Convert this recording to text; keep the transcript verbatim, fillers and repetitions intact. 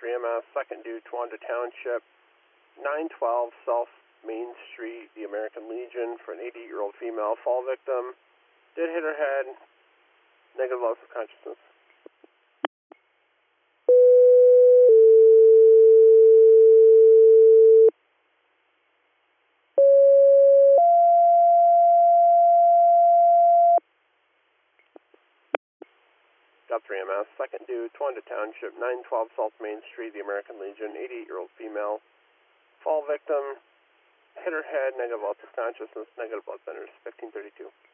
three M S, second due, Towanda Township, nine twelve South Main Street, the American Legion, for an eighty-eight-year-old female fall victim. Did hit her head, negative loss of consciousness. Got three M S, second due, Towanda Township, nine twelve South Main Street, the American Legion, eighty-eight-year-old female. Fall victim, hit her head, negative loss of consciousness, negative blood centers, fifteen thirty-two.